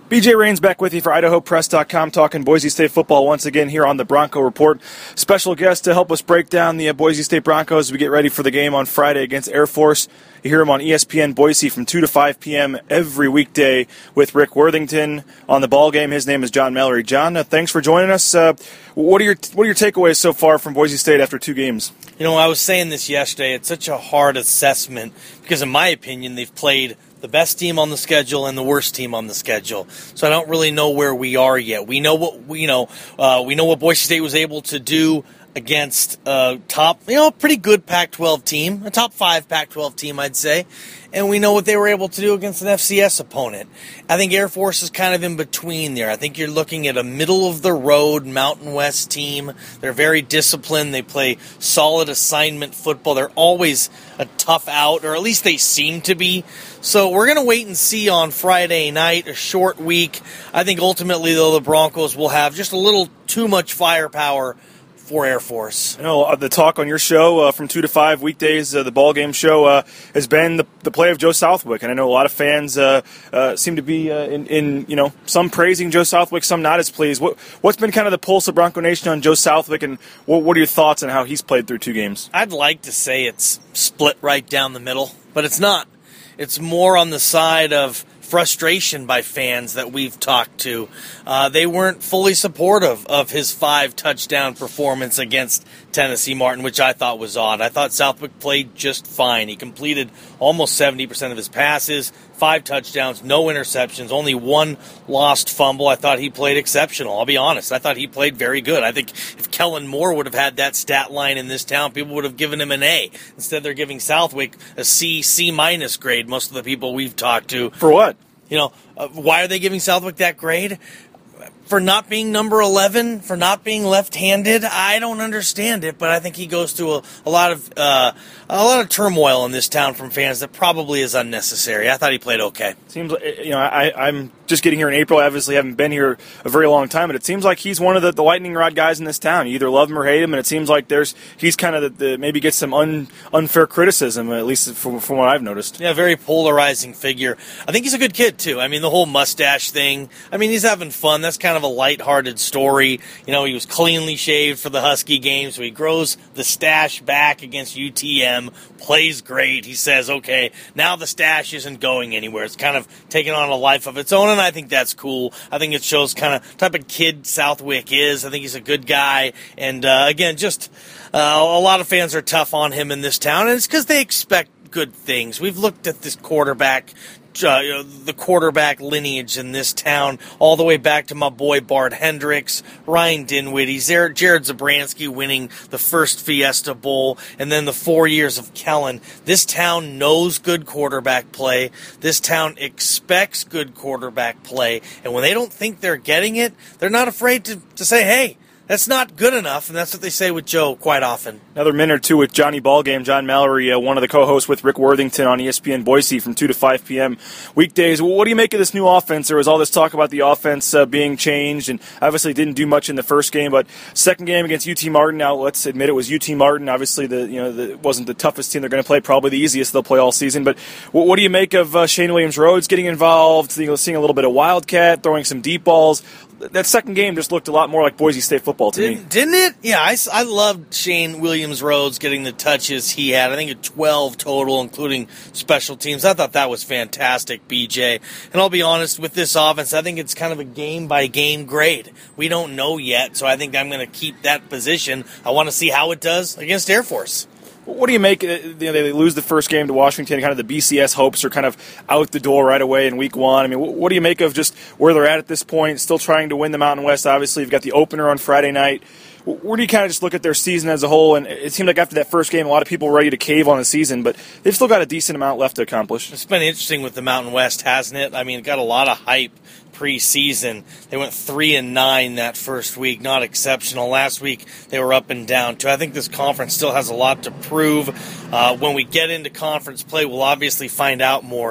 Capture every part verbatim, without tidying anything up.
B J Rains back with you for Idaho Press dot com, talking Boise State football once again here on the Bronco Report. Special guest to help us break down the uh, Boise State Broncos as we get ready for the game on Friday against Air Force. You hear him on E S P N Boise from two to five p.m. every weekday with Rick Worthington on the ball game. His name is John Mallory. John, uh, thanks for joining us. Uh, what are your what are your takeaways so far from Boise State after two games? You know, I was saying this yesterday. It's such a hard assessment because, in my opinion, they've played the best team on the schedule and the worst team on the schedule. So I don't really know where we are yet. We know what we you know. Uh, we know what Boise State was able to do against a top, you know, pretty good Pac twelve team, a top five Pac twelve team, I'd say. And we know what they were able to do against an F C S opponent. I think Air Force is kind of in between there. I think you're looking at a middle-of-the-road Mountain West team. They're very disciplined. They play solid assignment football. They're always a tough out, or at least they seem to be. So we're going to wait and see on Friday night, a short week. I think ultimately, though, the Broncos will have just a little too much firepower for Air Force. I know uh, the talk on your show uh, from two to five weekdays, uh, the ball game show, uh, has been the, the play of Joe Southwick, and I know a lot of fans uh, uh, seem to be uh, in, in, you know, some praising Joe Southwick, some not as pleased. What, what's been kind of the pulse of Bronco Nation on Joe Southwick, and what, what are your thoughts on how he's played through two games? I'd like to say it's split right down the middle, but it's not. It's more on the side of frustration by fans that we've talked to. Uh, they weren't fully supportive of his five-touchdown performance against Tennessee Martin, which I thought was odd. I thought Southwick played just fine. He completed almost seventy percent of his passes, five touchdowns, no interceptions, only one lost fumble. I thought he played exceptional. I'll be honest. I thought he played very good. I think if Kellen Moore would have had that stat line in this town, people would have given him an A. Instead, they're giving Southwick a C, C-minus grade, most of the people we've talked to. For what? You know, uh, why are they giving Southwick that grade? For not being number eleven, for not being left-handed, I don't understand it, but I think he goes through a, a lot of uh, a lot of turmoil in this town from fans that probably is unnecessary. I thought he played okay. Seems like, you know, I, I'm just getting here in April. I obviously haven't been here a very long time, but it seems like he's one of the, the lightning rod guys in this town. You either love him or hate him, and it seems like there's he's kind of the, the maybe gets some un, unfair criticism, at least from, from what I've noticed. Yeah, very polarizing figure. I think he's a good kid too. I mean, the whole mustache thing. I mean, he's having fun. That's kind of a lighthearted story. You know, he was cleanly shaved for the Husky game, so he grows the stash back against U T M, plays great. He says, okay, now the stash isn't going anywhere. It's kind of taking on a life of its own, and I think that's cool. I think it shows kind of type of kid Southwick is. I think he's a good guy, and uh, again, just uh, a lot of fans are tough on him in this town, and it's because they expect good things. We've looked at this quarterback Uh, you know, the quarterback lineage in this town, all the way back to my boy Bart Hendricks, Ryan Dinwiddie, Jared Zabransky winning the first Fiesta Bowl, and then the four years of Kellen. This town knows good quarterback play. This town expects good quarterback play, and when they don't think they're getting it, they're not afraid to, to say, hey, that's not good enough, and that's what they say with Joe quite often. Another minute or two with Johnny Ballgame. John Mallory, uh, one of the co-hosts with Rick Worthington on E S P N Boise from two to five p.m. weekdays. What do you make of this new offense? There was all this talk about the offense uh, being changed, and obviously didn't do much in the first game, but second game against U T Martin. Now, let's admit it was U T Martin. Obviously, the you know the, it wasn't the toughest team they're going to play, probably the easiest they'll play all season. But what, what do you make of uh, Shane Williams-Rhodes getting involved, you know, seeing a little bit of Wildcat, throwing some deep balls? That second game just looked a lot more like Boise State football to Did, me. Didn't it? Yeah, I, I loved Shane Williams-Rhodes getting the touches he had. I think at twelve total, including special teams. I thought that was fantastic, B J. And I'll be honest, with this offense, I think it's kind of a game-by-game grade. We don't know yet, so I think I'm going to keep that position. I want to see how it does against Air Force. What do you make? You know, they lose the first game to Washington. Kind of the B C S hopes are kind of out the door right away in week one. I mean, what do you make of just where they're at at this point? Still trying to win the Mountain West. Obviously, you've got the opener on Friday night. Where do you kind of just look at their season as a whole? And it seemed like after that first game, a lot of people were ready to cave on the season, but they've still got a decent amount left to accomplish. It's been interesting with the Mountain West, hasn't it? I mean, it got a lot of hype preseason. They went three and nine that first week, not exceptional. Last week they were up and down too. I think this conference still has a lot to prove. Uh, when we get into conference play, we'll obviously find out more.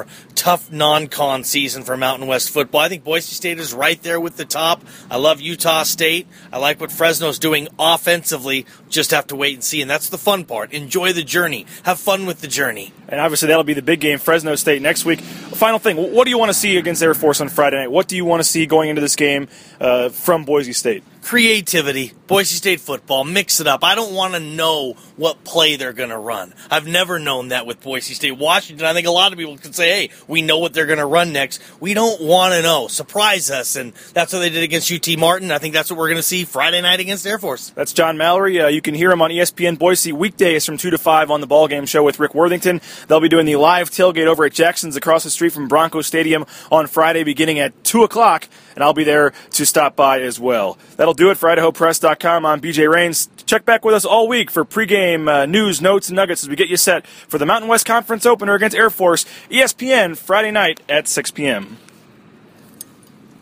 tough non-con season for Mountain West football. I think Boise State is right there with the top. I love Utah State. I like what Fresno's doing offensively. Just have to wait and see, and that's the fun part. Enjoy the journey. Have fun with the journey. And obviously that'll be the big game, Fresno State next week. Final thing, what do you want to see against Air Force on Friday night? What do you want to see going into this game uh, from Boise State? Creativity, Boise State football, mix it up. I don't want to know what play they're going to run. I've never known that with Boise State. Washington, I think a lot of people could say, hey, we know what they're going to run next. We don't want to know. Surprise us, and that's what they did against U T Martin. I think that's what we're going to see Friday night against Air Force. That's John Mallory. Uh, you can hear him on E S P N Boise weekdays from two to five on the Ball Game Show with Rick Worthington. They'll be doing the live tailgate over at Jackson's across the street from Bronco Stadium on Friday beginning at two o'clock, and I'll be there to stop by as well. That'll do it for Idaho Press dot com. I'm B J Rains. Check back with us all week for pregame uh, news, notes, and nuggets as we get you set for the Mountain West Conference opener against Air Force, E S P N, Friday night at six p.m.